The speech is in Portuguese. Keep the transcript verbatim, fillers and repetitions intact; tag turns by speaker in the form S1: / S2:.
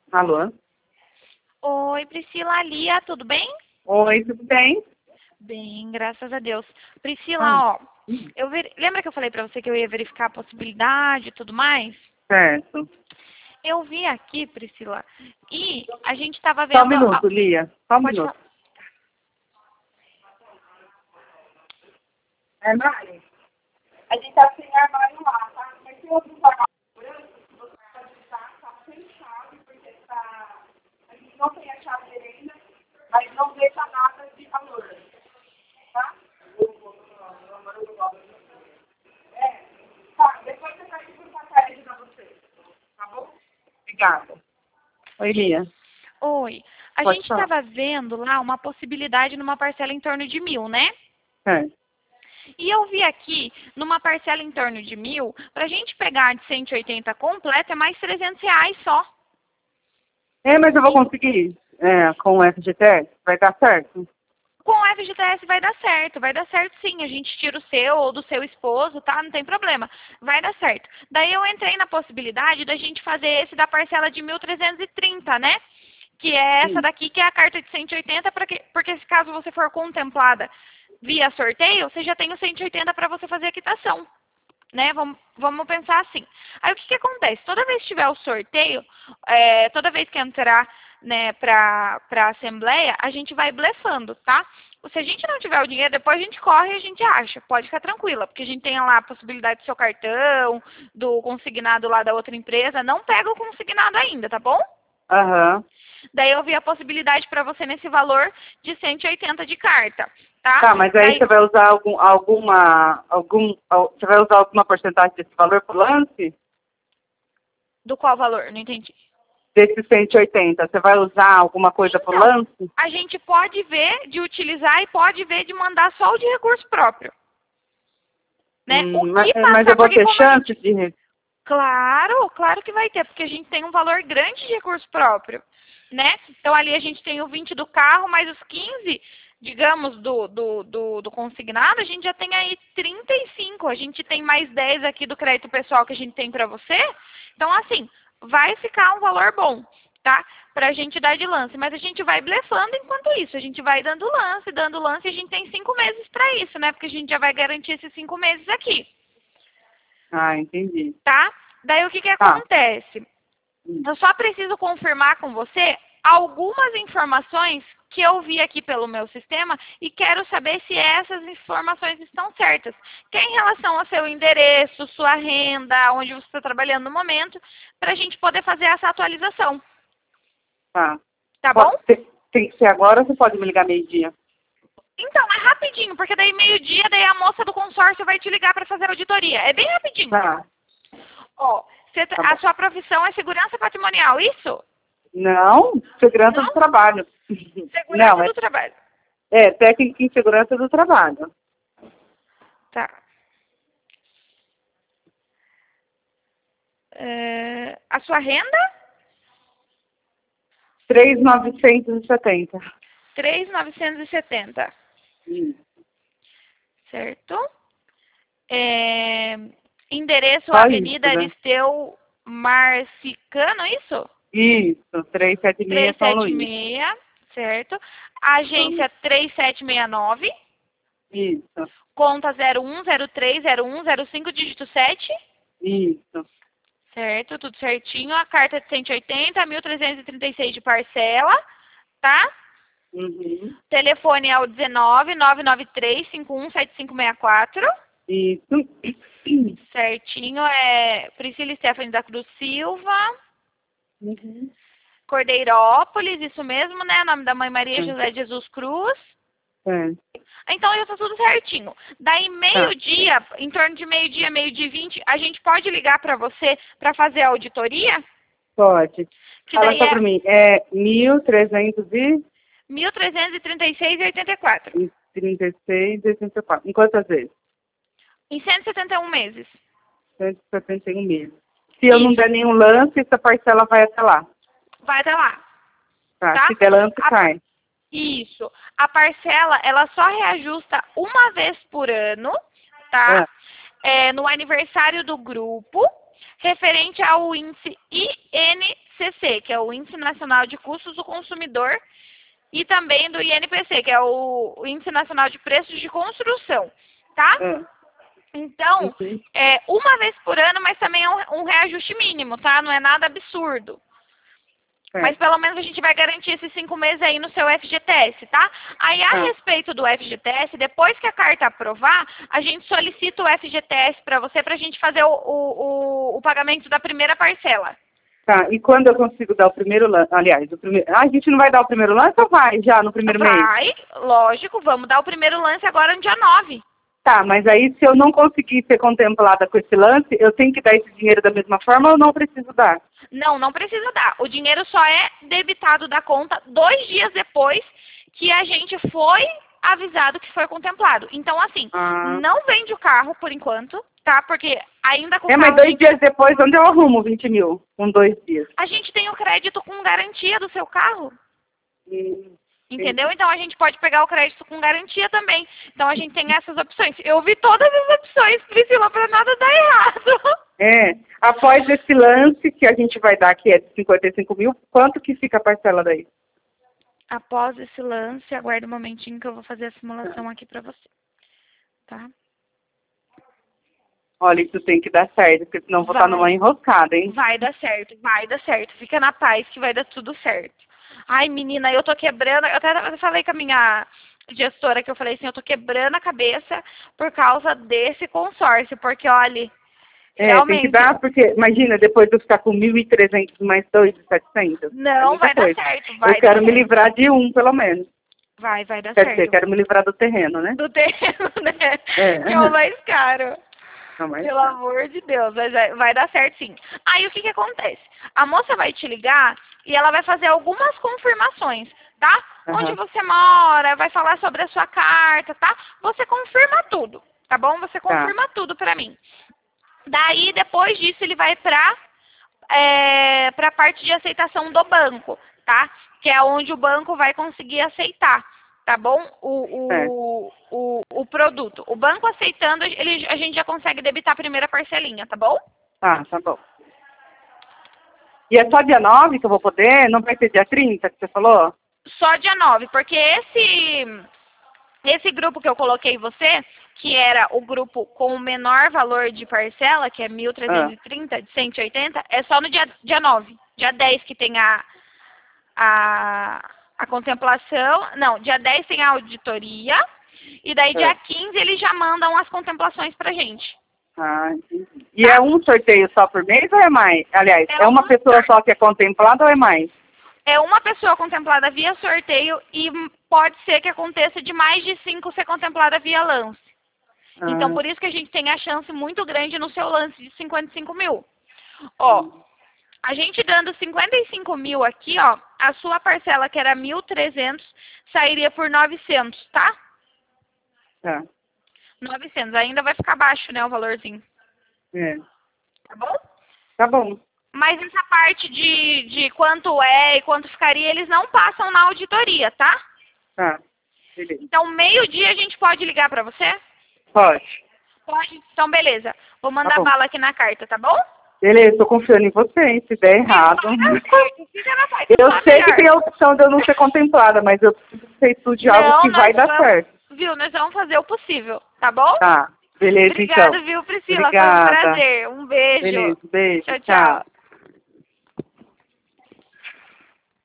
S1: Alô?
S2: Oi, Priscila, Lia, tudo bem?
S1: Oi, tudo bem?
S2: Bem, graças a Deus.
S1: Ah,
S2: Priscila, ó, eu ver... lembra que eu falei pra você que eu ia verificar a possibilidade e tudo mais?
S1: certo.
S2: Eu vi aqui, Priscila, e a gente tava
S1: Só um
S2: vendo... a-
S1: minuto, Lia. Só um
S2: Pode falar.
S1: minuto. É, Mari, a gente tá sem armário lá, tá? Mas se eu precisar branco, você pode estar, tá sem chave, porque tá... a gente não tem a chave dele ainda, mas não deixa nada de valor, tá? É, tá, depois você vai por passagem pra você, tá bom? Obrigada. Oi, Lia.
S2: Oi, a
S1: Pode
S2: gente
S1: falar.
S2: tava vendo lá uma possibilidade numa parcela em torno de mil, né?
S1: É.
S2: E eu vi aqui, numa parcela em torno de mil, pra gente pegar de cento e oitenta completa é mais trezentos reais só.
S1: É, mas eu vou conseguir é, com o F G T S? Vai dar certo?
S2: Com o F G T S vai dar certo, vai dar certo sim. A gente tira o seu ou do seu esposo, tá? Não tem problema. Vai dar certo. Daí eu entrei na possibilidade da gente fazer esse da parcela de mil trezentos e trinta, né? Que é essa
S1: Sim.
S2: daqui, que é a carta de cento e oitenta, porque, porque se caso você for contemplada via sorteio, você já tem o cento e oitenta para você fazer a quitação. Né? Vamos, vamos pensar assim. Aí o que, que acontece? Toda vez que tiver o sorteio, é, toda vez que entrar, né, para a Assembleia, a gente vai blefando, tá? Se a gente não tiver o dinheiro, depois a gente corre e a gente acha. Pode ficar tranquila, porque a gente tem lá a possibilidade do seu cartão, do consignado lá da outra empresa. Não pega o consignado ainda, tá bom?
S1: Aham.
S2: Daí eu vi a possibilidade para você nesse valor de cento e oitenta de carta, tá?
S1: Tá, mas aí
S2: Daí,
S1: você vai usar algum, alguma, algum, al- você vai usar alguma porcentagem desse valor pro lance?
S2: do qual valor? Não entendi.
S1: Desse cento e oitenta, você vai usar alguma coisa pro
S2: Então,
S1: lance?
S2: a gente pode ver de utilizar e pode ver de mandar só o de recurso próprio. Né? O
S1: Hum, mas,
S2: que
S1: mas eu
S2: passar,
S1: vou
S2: porque
S1: ter
S2: como a
S1: chance
S2: gente...
S1: de... re-
S2: Claro, claro que vai ter, porque a gente tem um valor grande de recurso próprio. Né? Então ali a gente tem o vinte do carro, mais os quinze, digamos, do, do, do, do consignado, a gente já tem aí trinta e cinco. A gente tem mais dez aqui do crédito pessoal que a gente tem para você. Então, assim, vai ficar um valor bom, tá? Pra gente dar de lance. Mas a gente vai blefando enquanto isso. A gente vai dando lance, dando lance, e a gente tem cinco meses para isso, né? Porque a gente já vai garantir esses cinco meses aqui,
S1: Ah, entendi.
S2: tá? Daí o que que
S1: Tá.
S2: acontece?
S1: Hum.
S2: Eu só preciso confirmar com você algumas informações que eu vi aqui pelo meu sistema e quero saber se essas informações estão certas. Que é em relação ao seu endereço, sua renda, onde você está trabalhando no momento, para a gente poder fazer essa atualização.
S1: Tá.
S2: Tá bom?
S1: Pode ser, tem que ser agora ou você pode me ligar meio-dia?
S2: Então, é rapidinho, porque daí meio-dia, daí a moça do consórcio vai te ligar para fazer a auditoria. É bem rapidinho.
S1: Tá.
S2: Ó, você tá-
S1: Tá
S2: a
S1: bom.
S2: sua profissão é segurança patrimonial, isso?
S1: Não, segurança do
S2: Não?
S1: trabalho. Não,
S2: Segurança
S1: é,
S2: do trabalho.
S1: é técnica em segurança do trabalho.
S2: Tá. É, a sua renda?
S1: três mil novecentos e setenta.
S2: três mil novecentos e setenta,
S1: Isso.
S2: certo? É, endereço
S1: Só isso,
S2: Avenida
S1: né?
S2: Aristeu Marcicano, isso?
S1: Isso, trezentos e setenta e seis São Luís.
S2: trezentos e setenta e seis, certo? Agência três sete seis nove,
S1: Isso,
S2: conta zero um zero três zero um zero cinco, dígito sete,
S1: isso.
S2: certo? Tudo certinho. A carta de cento e oitenta, mil trezentos e trinta e seis de parcela, tá?
S1: Uhum.
S2: Telefone é o dezenove, nove nove três, cinco um sete cinco seis quatro.
S1: Isso.
S2: Certinho, é Priscila Stephanie da Cruz Silva,
S1: Uhum.
S2: Cordeirópolis, isso mesmo, né? O nome da mãe Maria
S1: É,
S2: José de Jesus Cruz.
S1: é.
S2: Então, isso tá tudo certinho. Daí,
S1: Tá,
S2: meio-dia, em torno de meio-dia, meio-dia e vinte, a gente pode ligar para você para fazer a auditoria?
S1: pode.
S2: Que
S1: Fala
S2: daí
S1: só
S2: é
S1: pra mim. É mil trezentos e
S2: mil trezentos e trinta e seis e oitenta e quatro.
S1: trinta e seis e oitenta e quatro. Em quantas vezes?
S2: Em cento e setenta e um meses.
S1: cento e setenta e um meses. Se eu não
S2: Isso.
S1: der nenhum lance, essa parcela vai até lá.
S2: Vai até lá,
S1: Tá?
S2: tá?
S1: Se der lance,
S2: A
S1: cai.
S2: Isso. A parcela, ela só reajusta uma vez por ano, tá?
S1: Ah,
S2: É, no aniversário do grupo, referente ao índice I N C C, que é o Índice Nacional de Custos do Consumidor, e também do I N P C, que é o, o Índice Nacional de Preços de Construção, tá?
S1: Ah,
S2: Então,
S1: uhum.
S2: é uma vez por ano, mas também é um, um reajuste mínimo, tá? Não é nada absurdo.
S1: É.
S2: Mas pelo menos a gente vai garantir esses cinco meses aí no seu F G T S, tá? Aí a
S1: Ah.
S2: respeito do F G T S, depois que a carta aprovar, a gente solicita o F G T S para você pra gente fazer o, o, o, o pagamento da primeira parcela.
S1: Tá, e quando eu consigo dar o primeiro lance? Aliás, o primeiro... ah, a gente não vai dar o primeiro lance ou vai já no primeiro mês?
S2: Vai, lógico, vamos dar o primeiro lance agora no dia nove.
S1: Tá, mas aí se eu não conseguir ser contemplada com esse lance, eu tenho que dar esse dinheiro da mesma forma ou não preciso dar?
S2: Não, não precisa dar. O dinheiro só é debitado da conta dois dias depois que a gente foi avisado que foi contemplado. Então, assim,
S1: Ah.
S2: não vende o carro por enquanto, tá? Porque ainda com o
S1: É,
S2: carro
S1: mas dois
S2: a gente,
S1: dias depois, onde eu arrumo vinte mil? Com dois dias.
S2: a gente tem o crédito com garantia do seu carro.
S1: Hum,
S2: Entendeu? Então a gente pode pegar o crédito com garantia também. Então a gente tem essas opções. Eu vi todas as opções, Priscila, para nada dar errado.
S1: É, após esse lance que a gente vai dar, que é de cinquenta e cinco mil, quanto que fica a parcela daí?
S2: Após esse lance, aguarde um momentinho que eu vou fazer a simulação aqui para você. Tá?
S1: Olha, isso tem que dar certo, porque senão eu vou
S2: Vai.
S1: estar numa enroscada, hein?
S2: Vai dar certo, vai dar certo. Fica na paz que vai dar tudo certo. Ai, menina, eu tô quebrando. Eu até eu falei com a minha gestora que eu falei assim, eu tô quebrando a cabeça por causa desse consórcio, porque olha,
S1: É,
S2: realmente.
S1: tem que dar, porque imagina, depois eu ficar com mil e trezentos mais dois mil e setecentos.
S2: Não,
S1: é
S2: vai
S1: coisa.
S2: dar certo. Vai
S1: eu quero
S2: dar
S1: me
S2: certo.
S1: livrar de um, pelo menos.
S2: Vai, vai dar
S1: Quer
S2: certo.
S1: dizer, quero me livrar do terreno, né?
S2: Do terreno, né?
S1: É.
S2: Que é o mais caro.
S1: Não, mas...
S2: Pelo amor de Deus, mas vai, vai dar certo sim. Aí o que que acontece? A moça vai te ligar e ela vai fazer algumas confirmações, tá?
S1: Uhum.
S2: Onde você mora, vai falar sobre a sua carta, tá? Você confirma tudo, tá bom? Você confirma tudo pra mim. Daí, depois disso, ele vai pra, é, pra parte de aceitação do banco, tá? Que é onde o banco vai conseguir aceitar, tá bom? O, o, o, o produto. O banco aceitando, ele, a gente já consegue debitar a primeira parcelinha, tá bom?
S1: Ah, tá bom. E é só dia nove que eu vou poder? Não vai ser dia trinta que você falou?
S2: Só dia nove, porque esse, esse grupo que eu coloquei você, que era o grupo com o menor valor de parcela, que é mil trezentos e trinta, ah. de cento e oitenta, é só no dia, dia nove. Dia dez que tem a, a, a contemplação. Não, dia dez tem a auditoria. E daí, dia quinze, eles já mandam as contemplações pra gente.
S1: Ah, entendi. E tá. É um sorteio só por mês ou é mais? Aliás, é, é uma
S2: um
S1: pessoa só que é contemplada ou é mais?
S2: É uma pessoa contemplada via sorteio e pode ser que aconteça de mais de cinco ser contemplada via lance. Ah. Então, por isso que a gente tem a chance muito grande no seu lance de cinquenta e cinco mil. Ó, hum. a gente dando cinquenta e cinco mil aqui, ó, a sua parcela, que era mil e trezentos, sairia por novecentos, tá?
S1: Tá.
S2: novecentos. Ainda vai ficar baixo, né, o valorzinho.
S1: É.
S2: Tá bom?
S1: Tá bom.
S2: Mas essa parte de, de quanto é e quanto ficaria, eles não passam na auditoria, tá?
S1: Tá. Beleza.
S2: Então, meio-dia a gente pode ligar pra você?
S1: Pode.
S2: Pode? Então, beleza. Vou mandar tá bala aqui na carta, tá bom?
S1: Beleza, tô confiando em você, hein? Se der errado.
S2: Fica na paz,
S1: eu sei melhor. Que tem a opção de eu não ser contemplada, mas eu preciso que você estude algo não, que vai dar
S2: vamos,
S1: certo.
S2: Viu? Nós vamos fazer o possível, tá bom?
S1: Tá. Beleza,
S2: Obrigada,
S1: então.
S2: viu, Priscila?
S1: Obrigada.
S2: Foi um prazer. Um beijo.
S1: Beleza, beijo.
S2: Tchau, tchau.
S1: tchau.